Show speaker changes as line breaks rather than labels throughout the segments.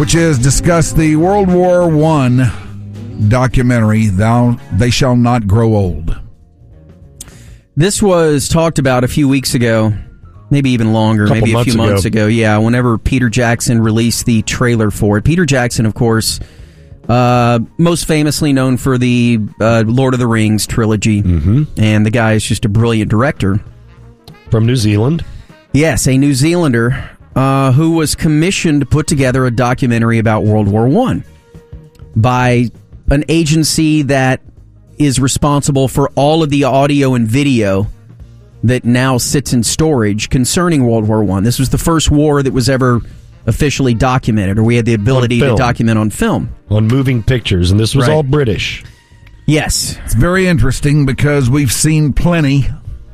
which has discussed the World War I documentary, They Shall Not Grow Old.
This was talked about a few weeks ago, maybe even longer, maybe a few months ago. Yeah, whenever Peter Jackson released the trailer for it. Peter Jackson, of course, most famously known for the Lord of the Rings trilogy. And the guy is just a brilliant director.
From New Zealand?
Yes, a New Zealander who was commissioned to put together a documentary about World War I by an agency that is responsible for all of the audio and video that now sits in storage concerning World War I. This was the first war that was ever officially documented, or we had the ability to document on film.
On moving pictures, and this was all British.
Yes.
It's very interesting because we've seen plenty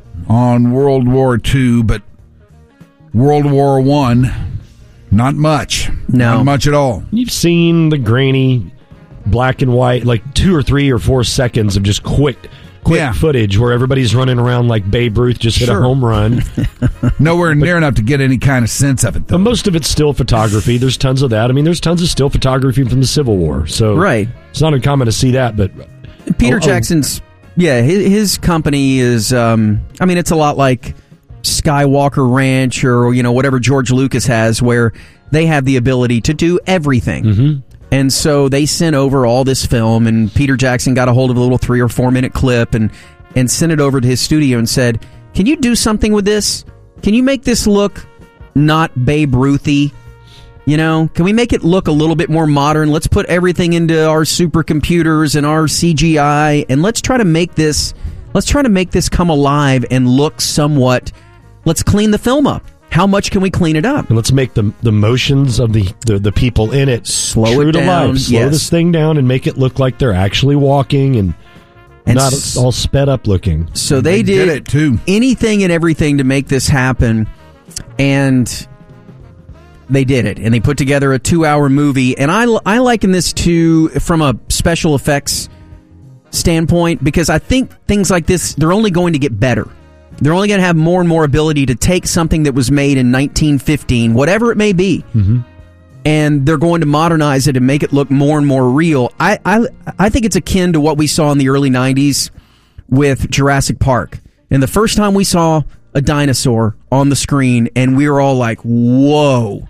on World War II, but World War I, not much.
No.
Not much at all.
You've seen the grainy black and white, like 2 or 3 or 4 seconds of just quick footage where everybody's running around like Babe Ruth just hit a home run.
Nowhere near enough to get any kind of sense of it, though.
But most of it's still photography. There's tons of that. I mean, there's tons of still photography from the Civil War. So it's not uncommon to see that. But
Peter Jackson's, his company is, it's a lot like Skywalker Ranch or, whatever George Lucas has, where they have the ability to do everything. And so they sent over all this film, and Peter Jackson got a hold of a little 3 or 4 minute clip and sent it over to his studio and said, "Can you do something with this? Can you make this look not Babe Ruthy? Can we make it look a little bit more modern? Let's put everything into our supercomputers and our CGI, and let's try to make this come alive and look somewhat. Let's clean the film up. How much can we clean it up?
And let's make the motions of the people in it
slow it down.
Slow this thing down and make it look like they're actually walking and not all sped up looking."
So they did
it too.
Anything and everything to make this happen, and they did it. And they put together a 2-hour movie. And I liken this to from a special effects standpoint, because I think things like this, they're only going to get better. They're only going to have more and more ability to take something that was made in 1915, whatever it may be, and they're going to modernize it and make it look more and more real. I think it's akin to what we saw in the early 90s with Jurassic Park. And the first time we saw a dinosaur on the screen, and we were all like, whoa,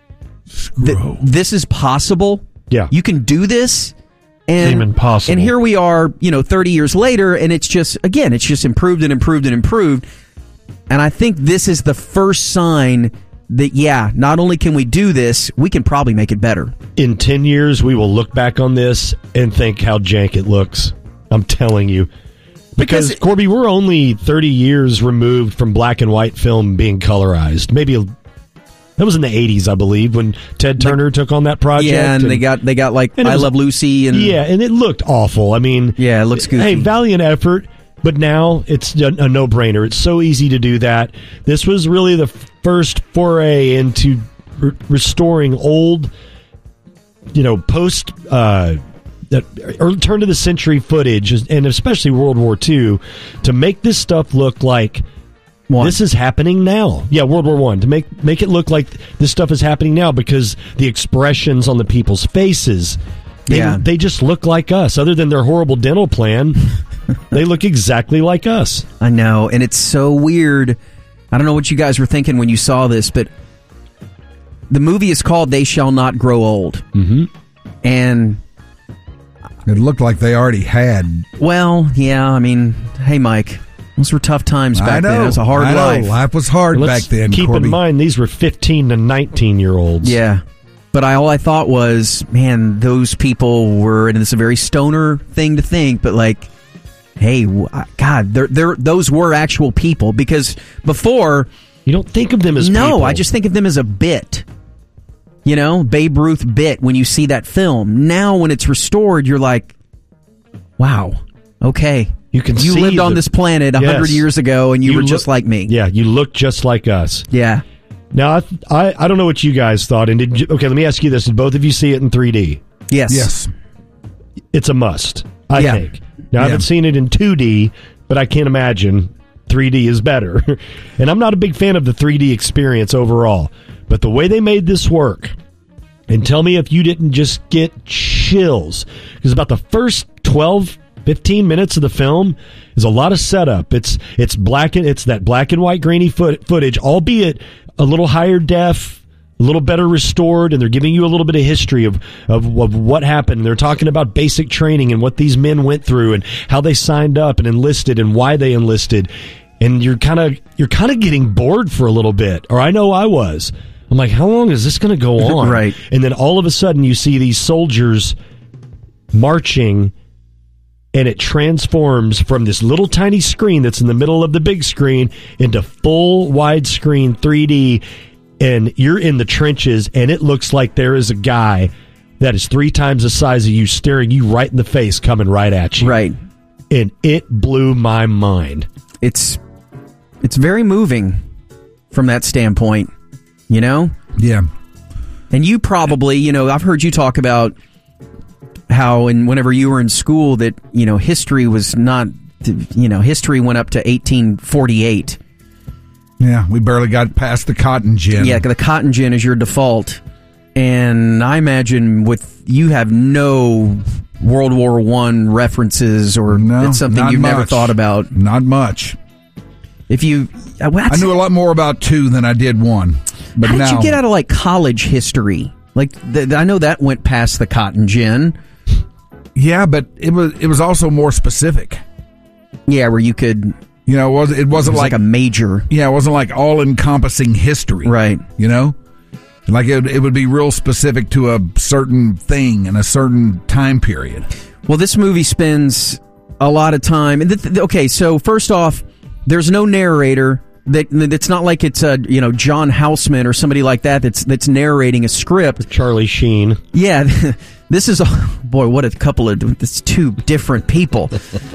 this is possible?
Yeah.
You can do this? And
impossible.
And here we are, 30 years later, and it's just improved and improved and improved. And I think this is the first sign that, not only can we do this, we can probably make it better.
In 10 years, we will look back on this and think how jank it looks. I'm telling you. Because Corby, we're only 30 years removed from black and white film being colorized. Maybe that was in the 80s, I believe, when Ted Turner took on that project.
Yeah, and they got like I Love Lucy. And
it looked awful. I mean,
it looks goofy.
Hey, valiant effort, but now it's a no-brainer. It's so easy to do that. This was really the first foray into restoring old, post or turn of the century footage, and especially World War II, to make this stuff look like this is happening now. Yeah, World War I, to make it look like this stuff is happening now, because the expressions on the people's faces, they just look like us. Other than their horrible dental plan, they look exactly like us.
I know, and it's so weird. I don't know what you guys were thinking when you saw this, but the movie is called They Shall Not Grow Old. And
it looked like they already had.
Well, yeah, I mean, hey, Mike, those were tough times back then. It was a hard life.
Life was hard back then,
keep
Corby.
in mind, these were 15 to 19-year-olds.
Yeah. But all I thought was, man, those people were, and it's a very stoner thing to think, but like, hey, God, those were actual people. Because before...
You don't think of them as people.
No, I just think of them as a bit. Babe Ruth bit when you see that film. Now, when it's restored, you're like, wow, okay. You lived on this planet 100 years ago, and you were just like me.
Yeah, you look just like us.
Yeah.
Now, I don't know what you guys thought. And let me ask you this. Did both of you see it in 3D?
Yes.
It's a must, I think. Now, I haven't seen it in 2D, but I can't imagine 3D is better. And I'm not a big fan of the 3D experience overall. But the way they made this work, And tell me if you didn't just get chills. Because about the first 12, 15 minutes of the film is a lot of setup. It's that black and white grainy footage, albeit a little higher def, a little better restored, and they're giving you a little bit of history of what happened. And they're talking about basic training and what these men went through and how they signed up and enlisted and why they enlisted. And you're kind of getting bored for a little bit, or I know I was. I'm like, how long is this going to go on?
Right.
And then all of a sudden you see these soldiers marching, and it transforms from this little tiny screen that's in the middle of the big screen into full widescreen 3D, and you're in the trenches, and it looks like there is a guy that is 3 times the size of you staring you right in the face coming right at you.
Right.
And it blew my mind.
It's very moving from that standpoint. You know?
Yeah.
And you probably, I've heard you talk about how, and whenever you were in school, that, history was not, history went up to 1848.
Yeah, we barely got past the cotton gin.
Yeah, the cotton gin is your default. And I imagine you have no World War I references, or it's something you've never thought about.
Not much.
I
knew a lot more about 2 than I did 1. But
how did you get out of college history? I know that went past the cotton gin.
Yeah, but it was also more specific.
Yeah, where you could,
it wasn't like
a major.
Yeah, it wasn't like all encompassing history.
Right.
Like it would be real specific to a certain thing in a certain time period.
Well, this movie spends a lot of time. Okay, so first off, there's no narrator. It's not like it's John Houseman or somebody like that that's narrating a script.
Charlie Sheen.
Yeah, this is what a couple of 2 different people.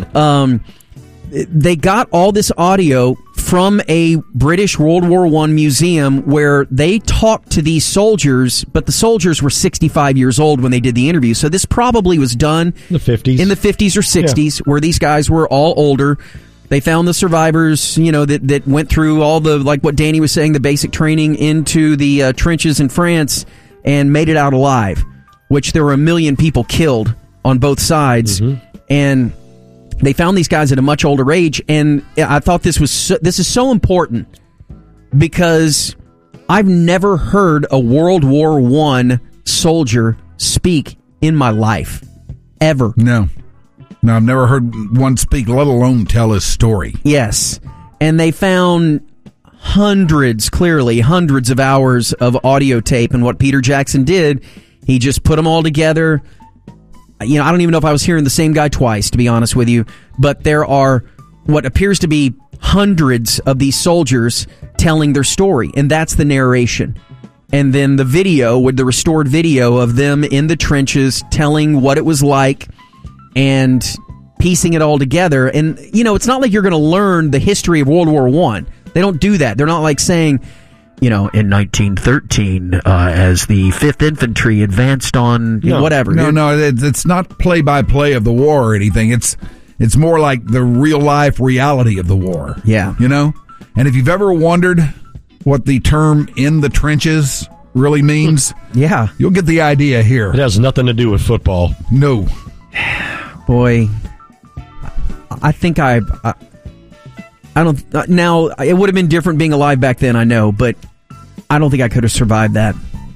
They got all this audio from a British World War I museum where they talked to these soldiers, but the soldiers were 65 years old when they did the interview. So this probably was done
in the 50s
or 60s, where these guys were all older. They found the survivors, that went through all the, like what Danny was saying, the basic training into the trenches in France and made it out alive, which there were 1 million people killed on both sides. Mm-hmm. And they found these guys at a much older age. And I thought this is so important because I've never heard a World War I soldier speak in my life, ever.
No, I've never heard one speak, let alone tell his story.
Yes. And they found hundreds of hours of audio tape. And what Peter Jackson did, he just put them all together. I don't even know if I was hearing the same guy twice, to be honest with you. But there are what appears to be hundreds of these soldiers telling their story. And that's the narration. And then the video, with the restored video of them in the trenches telling what it was like and piecing it all together. And, it's not like you're going to learn the history of World War I. They don't do that. They're not like saying, in 1913, as the 5th Infantry advanced on whatever.
No, it's not play-by-play of the war or anything. It's more like the real-life reality of the war.
Yeah.
And if you've ever wondered what the term "in the trenches" really means,
yeah,
you'll get the idea here.
It has nothing to do with football.
No.
Boy, I think I don't. Now, it would have been different being alive back then, I know, but I don't think I could have survived that.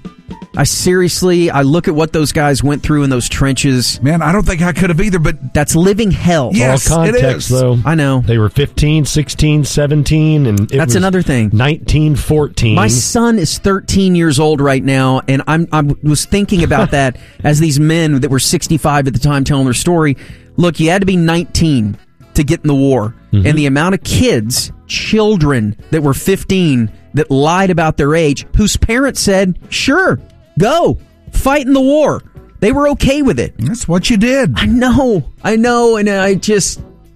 I look at what those guys went through in those trenches.
Man, I don't think I could have either, but
that's living hell.
Yes,
all context,
it is.
Though.
I know.
They were 15, 16, 17, and
that's another thing.
1914.
My son is 13 years old right now, and I was thinking about that as these men that were 65 at the time telling their story. Look, you had to be 19 to get in the war. Mm-hmm. And the amount of children that were 15 that lied about their age, whose parents said, sure, go, fight in the war. They were okay with it.
That's what you did.
I know, and it's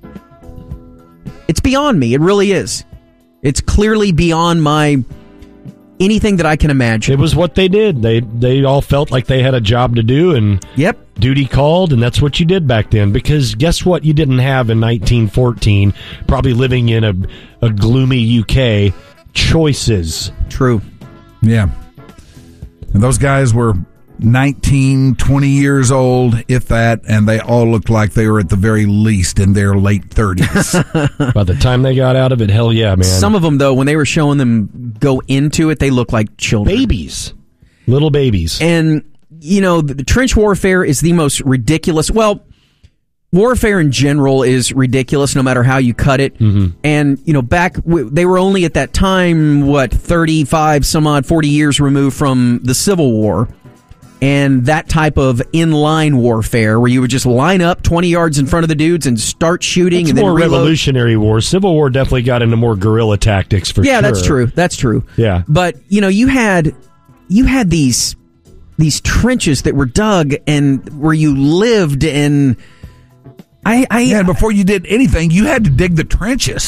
beyond me. It really is. It's clearly beyond anything that I can imagine.
It was what they did. They all felt like they had a job to do, and
yep,
duty called, and that's what you did back then. Because guess what you didn't have in 1914, probably living in a gloomy UK? Choices.
True.
Yeah. And those guys were 19, 20 years old, if that, and they all looked like they were at the very least in their late 30s.
By the time they got out of it, hell yeah, man.
Some of them, though, when they were showing them go into it, they looked like children.
Babies. Little babies.
And, the trench warfare is the most ridiculous. Well, warfare in general is ridiculous no matter how you cut it. Mm-hmm. And, they were only at that time, 35 some odd, 40 years removed from the Civil War. And that type of inline warfare where you would just line up 20 yards in front of the dudes and start shooting.
It's
and then
more
reload.
Revolutionary War. Civil War definitely got into more guerrilla tactics for sure.
Yeah, that's true. That's true.
Yeah.
But, you had these trenches that were dug and where you lived, and
and before you did anything, you had to dig the trenches.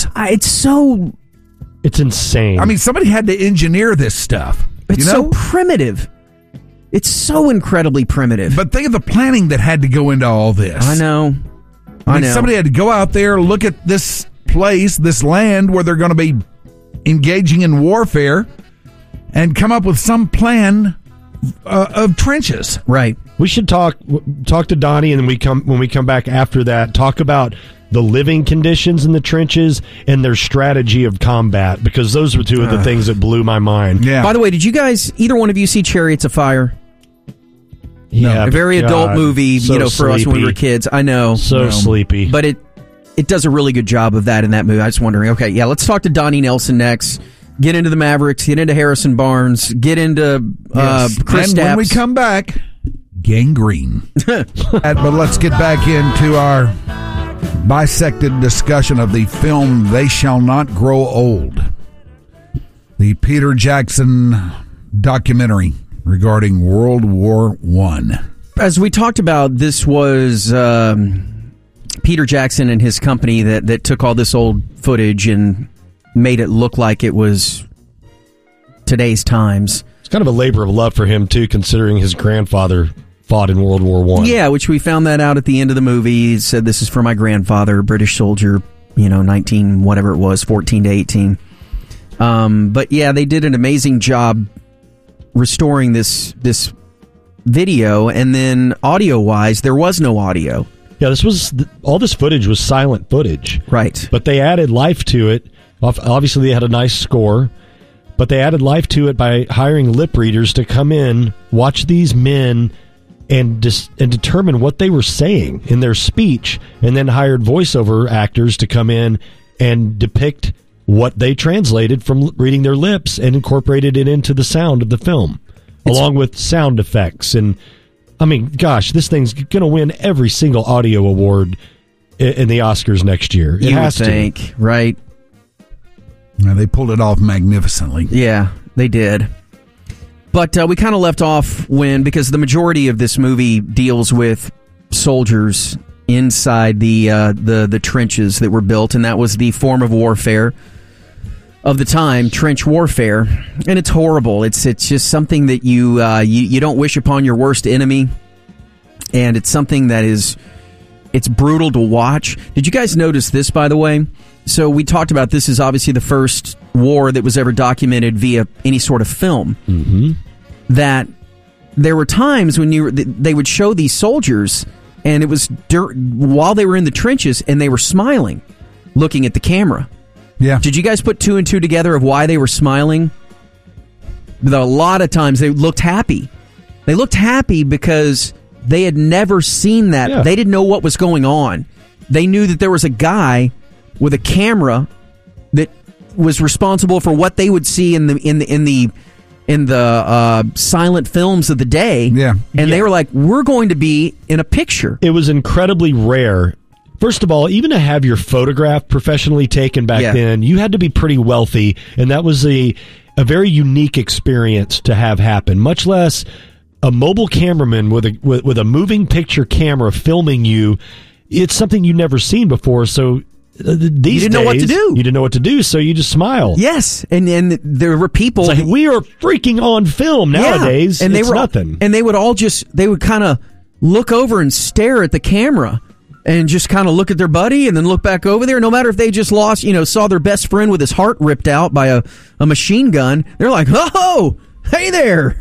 It's insane.
I mean, somebody had to engineer this stuff.
It's so primitive. It's so incredibly primitive.
But think of the planning that had to go into all this.
I know.
Somebody had to go out there, look at this place, this land where they're going to be engaging in warfare, and come up with some plan of trenches.
Right.
We should talk to Donnie, and then when we come back after that, talk about the living conditions in the trenches and their strategy of combat, because those were two of the things that blew my mind.
Yeah.
By the way, did you guys, either one of you, see Chariots of Fire?
Yeah,
a very adult movie, for us when we were kids. I know.
So sleepy.
But it does a really good job of that in that movie. I was wondering, okay, yeah, let's talk to Donnie Nelson next. Get into the Mavericks, get into Harrison Barnes, get into Chris
And
Stapps.
when we come back, gangrene. But let's get back into our bisected discussion of the film They Shall Not Grow Old, the Peter Jackson documentary regarding World War I.
As we talked about, this was Peter Jackson and his company that took all this old footage and made it look like it was today's times.
It's kind of a labor of love for him, too, considering his grandfather fought in World War I.
Yeah, which we found that out at the end of the movie. He said, this is for my grandfather, British soldier, 19, whatever it was, 14 to 18. But yeah, they did an amazing job restoring this video, and then audio-wise, there was no audio.
Yeah, all this footage was silent footage.
Right.
But they added life to it. Obviously, they had a nice score, but they added life to it by hiring lip readers to come in, watch these men, and determine what they were saying in their speech, and then hired voiceover actors to come in and depict what they translated from reading their lips and incorporated it into the sound of the film, along with sound effects. And, I mean, gosh, this thing's going to win every single audio award in the Oscars next year. It has
to. You would think, right?
Now, they pulled it off magnificently.
Yeah, they did. But we kind of left off because the majority of this movie deals with soldiers inside the trenches that were built, and that was the form of warfare of the time, trench warfare, and it's horrible. It's just something that you don't wish upon your worst enemy, and it's something that it's brutal to watch. Did you guys notice this, by the way? So we talked about this is obviously the first war that was ever documented via any sort of film.
Mm-hmm.
That there were times when they would show these soldiers, and it was while they were in the trenches, and they were smiling, looking at the camera.
Yeah.
Did you guys put two and two together of why they were smiling? A lot of times they looked happy. They looked happy because they had never seen that. Yeah. They didn't know what was going on. They knew that there was a guy with a camera that was responsible for what they would see in the silent films of the day.
Yeah.
And they were like, we're going to be in a picture.
It was incredibly rare. First of all, even to have your photograph professionally taken back then, you had to be pretty wealthy, and that was a very unique experience to have happen, much less a mobile cameraman with a moving picture camera filming you. It's something you'd never seen before, so these
you didn't know what to do.
You didn't know what to do, so you just smile.
Yes, and there were people.
It's like, we are freaking on film nowadays.
And
it's nothing.
And they would kind of look over and stare at the camera and just kind of look at their buddy and then look back over there. No matter if they just saw their best friend with his heart ripped out by a machine gun, they're like, oh, hey there.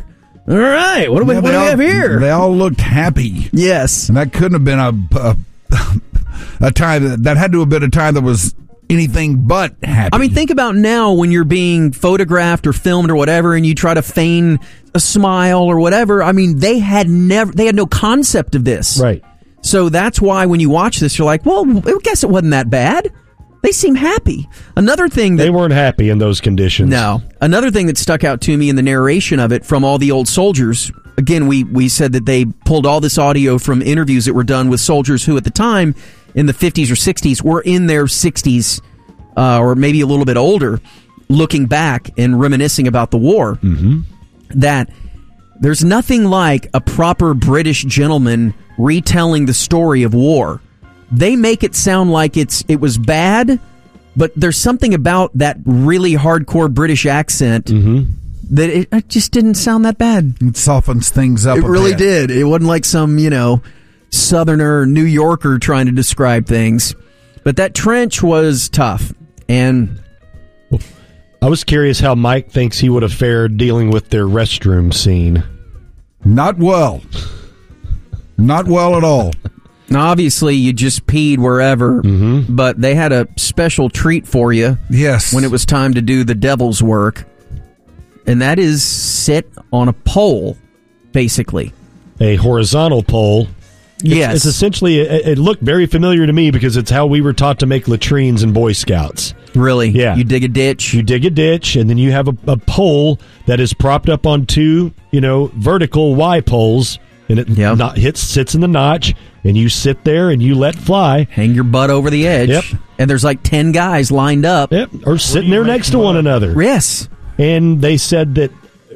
All right, what do we have here?
They all looked happy.
Yes.
And that couldn't have been a time that had to have been a time that was anything but happy.
I mean, think about now when you're being photographed or filmed or whatever, and you try to feign a smile or whatever. I mean, they had no concept of this.
Right.
So that's why when you watch this, you're like, well, I guess it wasn't that bad. They seem happy. Another thing
they weren't happy in those conditions.
No. Another thing that stuck out to me in the narration of it from all the old soldiers, again, we said that they pulled all this audio from interviews that were done with soldiers who at the time in the 50s or 60s were in their 60s or maybe a little bit older, looking back and reminiscing about the war.
Mm-hmm.
That there's nothing like a proper British gentleman retelling the story of war. They make it sound like it was bad, but there's something about that really hardcore British accent that it just didn't sound that bad.
It softens things up.
It really did. It wasn't like some, Southerner, New Yorker trying to describe things. But that trench was tough. And
I was curious how Mike thinks he would have fared dealing with their restroom scene.
Not well. Not well at all.
Now, obviously, you just peed wherever, but they had a special treat for you.
Yes.
When it was time to do the devil's work. And that is sit on a pole, basically.
A horizontal pole.
Yes.
It's essentially, it looked very familiar to me because it's how we were taught to make latrines in Boy Scouts.
Really?
Yeah.
You dig a ditch.
You dig a ditch, and then you have a pole that is propped up on two, vertical Y poles, and it sits in the notch, and you sit there and you let fly.
Hang your butt over the edge.
Yep.
And there's like 10 guys lined up.
Yep. Or sitting there next to one another.
Yes.
And they said that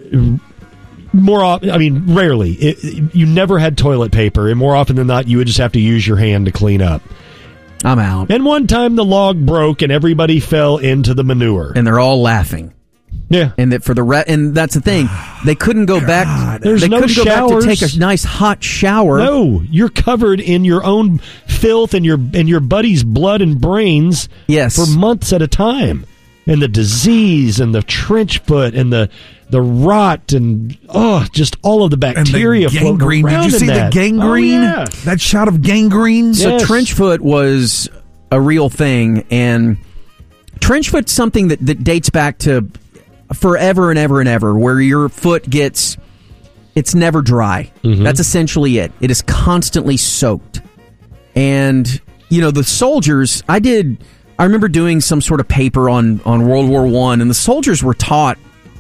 rarely. You never had toilet paper, and more often than not, you would just have to use your hand to clean up.
I'm out.
And one time the log broke, and everybody fell into the manure.
And they're all laughing.
Yeah.
And that and that's the thing. They couldn't go back.
There's no
couldn't
showers.
go back to take a nice hot shower.
No, you're covered in your own filth and your buddy's blood and brains for months at a time. And the disease and the trench foot and the rot and just all of the bacteria
and the gangrene.
floating around.
Did you see the gangrene?
Oh, yeah.
That shot of gangrene?
So trench foot was a real thing, and trench foot's something that dates back to forever and ever and ever, where your foot it's never dry.
Mm-hmm.
That's essentially it. It is constantly soaked. And, the soldiers, I remember doing some sort of paper on World War I, and the soldiers were taught,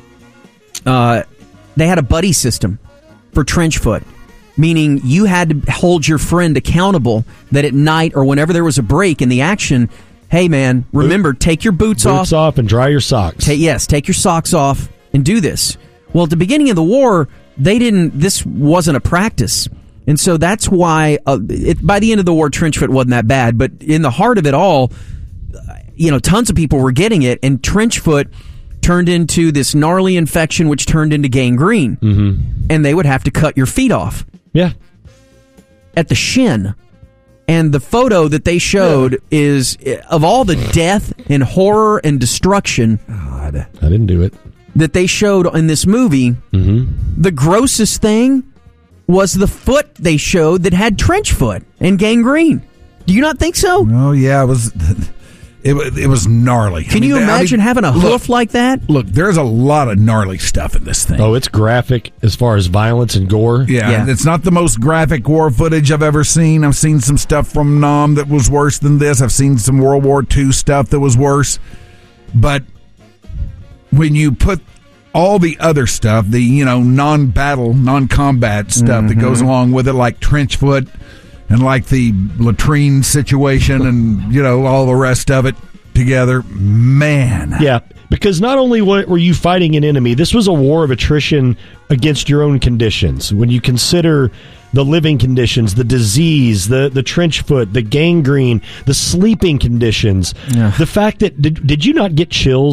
they had a buddy system for trench foot, meaning you had to hold your friend accountable that at night or whenever there was a break in the action, hey man, remember, take your boots off
and dry your socks.
Take your socks off and do this. Well, at the beginning of the war, this wasn't a practice. And so that's why, by the end of the war, trench foot wasn't that bad. But in the heart of it all, tons of people were getting it, and trench foot turned into this gnarly infection, which turned into gangrene.
Mm-hmm.
And they would have to cut your feet off.
Yeah.
At the shin. And the photo that they showed is, of all the death and horror and destruction.
God.
I didn't do it.
That they showed in this movie, the grossest thing was the foot they showed that had trench foot and gangrene. Do you not think so?
Oh, yeah, it was gnarly.
Can you imagine having a hoof like that?
Look, there's a lot of gnarly stuff in this thing.
Oh, it's graphic as far as violence and gore.
Yeah, it's not the most graphic war footage I've ever seen. I've seen some stuff from Nam that was worse than this. I've seen some World War II stuff that was worse. But when you put all the other stuff, the non-battle, non-combat stuff that goes along with it, like trench foot and like the latrine situation and all the rest of it together, man.
Yeah, because not only were you fighting an enemy, this was a war of attrition against your own conditions. When you consider the living conditions, the disease, the trench foot, the gangrene, the sleeping conditions, the fact that did you not get chills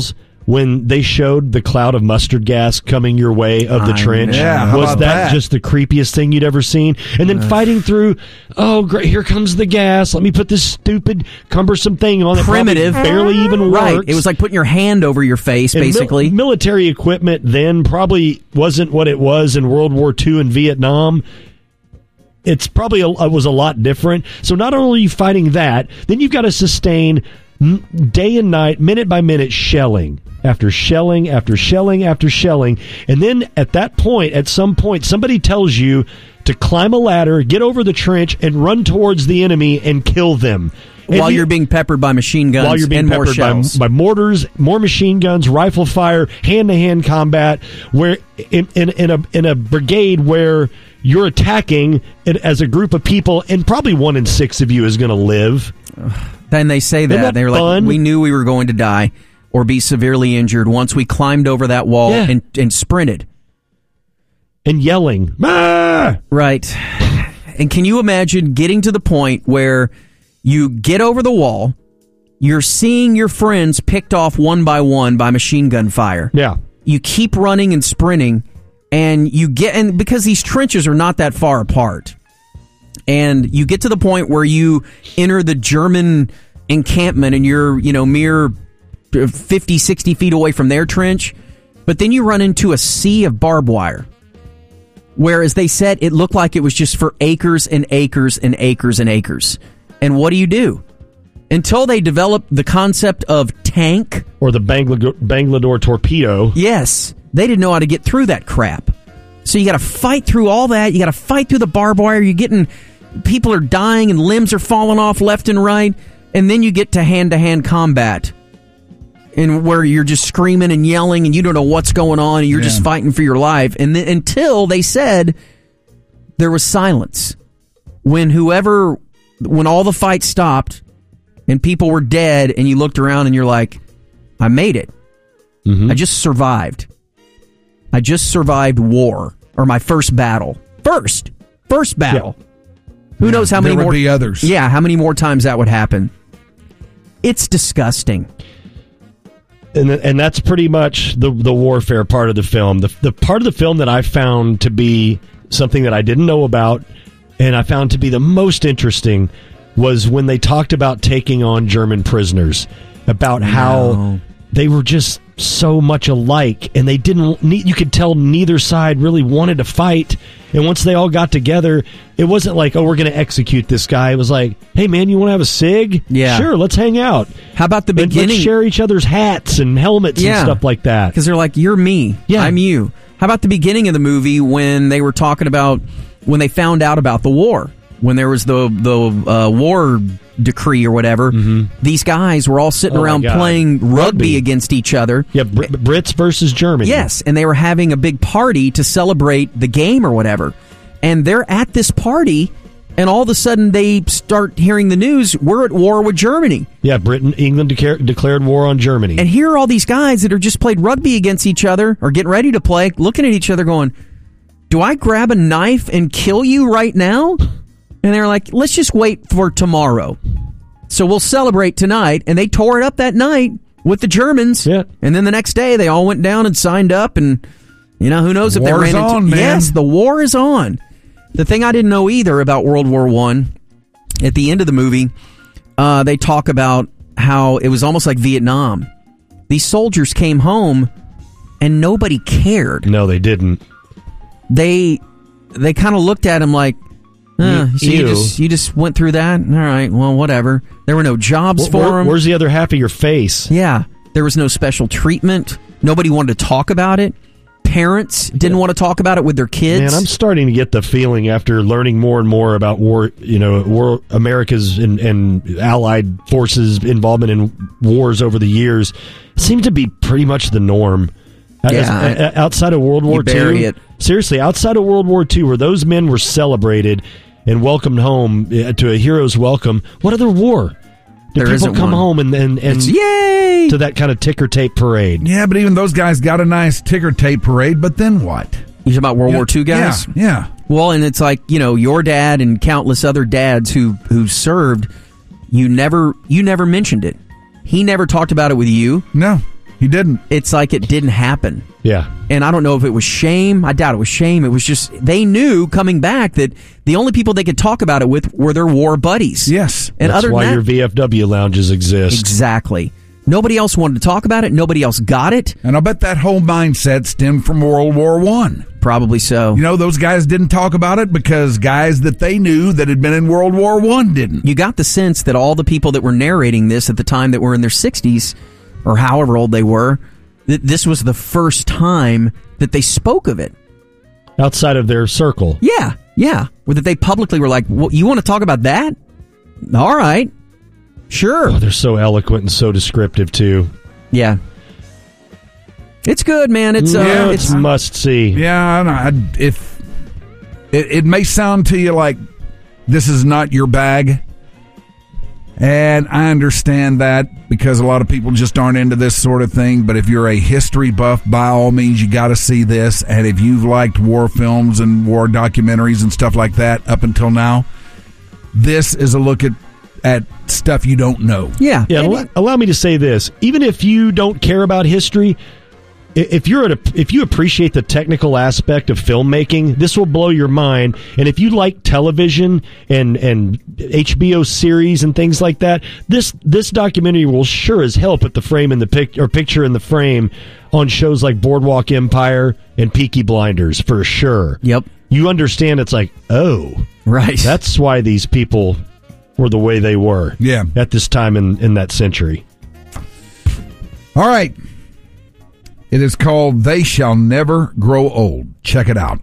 when they showed the cloud of mustard gas coming your way of the trench?
Yeah,
was that just the creepiest thing you'd ever seen? And then fighting through, oh, great, here comes the gas. Let me put this stupid, cumbersome thing on it.
Primitive.
Barely even works.
Right. It was like putting your hand over your face, and basically.
Military equipment then probably wasn't what it was in World War II and Vietnam. It's probably was a lot different. So not only are you fighting that, then you've got to sustain day and night, minute by minute, shelling after shelling after shelling after shelling. And then at that point, at some point, somebody tells you to climb a ladder, get over the trench, and run towards the enemy and kill them.
While you're being peppered by machine guns
while you're being
and more
peppered
shells.
by mortars, more machine guns, rifle fire, hand-to-hand combat, where in a brigade where you're attacking it as a group of people, and probably 1 in 6 of you is going to live.
Then they say that. They're
fun?
like, we knew we were going to die or be severely injured once we climbed over that wall and sprinted.
And yelling. Ah!
Right. And can you imagine getting to the point where you get over the wall, you're seeing your friends picked off one by one by machine gun fire.
Yeah.
You keep running and sprinting, and because these trenches are not that far apart, and you get to the point where you enter the German encampment and you're, mere 50, 60 feet away from their trench, but then you run into a sea of barbed wire. Whereas they said it looked like it was just for acres and acres and acres and acres. And what do? Until they develop the concept of tank.
Or the Bangalore torpedo.
Yes. They didn't know how to get through that crap. So you got to fight through all that. You got to fight through the barbed wire. People are dying and limbs are falling off left and right. And then you get to hand-to-hand combat. And where you're just screaming and yelling and you don't know what's going on and you're just fighting for your life. And then, until they said there was silence. When all the fights stopped and people were dead and you looked around and you're like, I made it. Mm-hmm. I just survived. I just survived war, or my first battle. First battle. Yeah. Who knows how many more?
There would be others.
Yeah, how many more times that would happen. It's disgusting.
And that's pretty much the warfare part of the film. The part of the film that I found to be something that I didn't know about, and I found to be the most interesting, was when they talked about taking on German prisoners, about how they were just so much alike, and you could tell neither side really wanted to fight. And once they all got together, it wasn't like, oh, we're going to execute this guy. It was like, hey, man, you want to have a cig?
Yeah.
Sure, let's hang out.
How about the beginning?
Let's share each other's hats and helmets and stuff like that.
Because they're like, you're me, I'm you. How about the beginning of the movie when they were talking about, when they found out about the war, when there was the war decree or whatever, these guys were all sitting around playing rugby against each other.
Yeah, Brits versus Germany.
Yes, and they were having a big party to celebrate the game or whatever. And they're at this party, and all of a sudden they start hearing the news, we're at war with Germany.
Yeah, England declared war on Germany.
And here are all these guys that are just played rugby against each other, or getting ready to play, looking at each other going, do I grab a knife and kill you right now? And they're like, let's just wait for tomorrow. So we'll celebrate tonight. And they tore it up that night with the Germans.
Yeah.
And then the next day, they all went down and signed up. And, who knows if they ran into...
on, man.
Yes, the war is on. The thing I didn't know either about World War I, at the end of the movie, they talk about how it was almost like Vietnam. These soldiers came home and nobody cared.
No, they didn't.
They kind of looked at him like, so you just went through that? All right, well, whatever. There were no jobs for them.
Where's the other half of your face?
Yeah, there was no special treatment. Nobody wanted to talk about it. Parents didn't want to talk about it with their kids.
Man, I'm starting to get the feeling after learning more and more about war, America's and Allied forces' involvement in wars over the years. It seems to be pretty much the norm. Outside of World War II. Seriously, outside of World War II, where those men were celebrated and welcomed home to a hero's welcome, what other war? Did people come home and
yay
to that kind of ticker tape parade?
Yeah, but even those guys got a nice ticker tape parade, but then what?
You talking about World War II guys?
Yeah.
Well, and it's like, your dad and countless other dads who served, you never mentioned it. He never talked about it with you.
No. He didn't.
It's like it didn't happen.
Yeah.
And I don't know if it was shame. I doubt it was shame. It was just they knew coming back that the only people they could talk about it with were their war buddies.
Yes.
And
That's
other
why
than that,
your VFW lounges exist.
Exactly. Nobody else wanted to talk about it. Nobody else got it.
And I bet that whole mindset stemmed from World War I.
Probably so.
You know, those guys didn't talk about it because guys that they knew that had been in World War I didn't.
You got the sense that all the people that were narrating this at the time that were in their 60s, or however old they were, that this was the first time that they spoke of it.
Outside of their circle.
Yeah. Or that they publicly were like, well, you want to talk about that? All right. Sure.
Oh, they're so eloquent and so descriptive, too.
Yeah. It's good, man. It's
it's must see.
Yeah, if it may sound to you like this is not your bag, and I understand that because a lot of people just aren't into this sort of thing, but if you're a history buff, by all means, you got to see this, and if you've liked war films and war documentaries and stuff like that up until now, this is a look at stuff you don't know.
Yeah.
Allow me to say this. Even if you don't care about history, if you appreciate the technical aspect of filmmaking, this will blow your mind. And if you like television and HBO series and things like that, this documentary will sure as hell put the frame in the picture in the frame on shows like Boardwalk Empire and Peaky Blinders for sure.
Yep.
You understand it's like, oh,
right.
That's why these people were the way they were.
Yeah.
At this time in that century.
All right. It is called They Shall Never Grow Old. Check it out.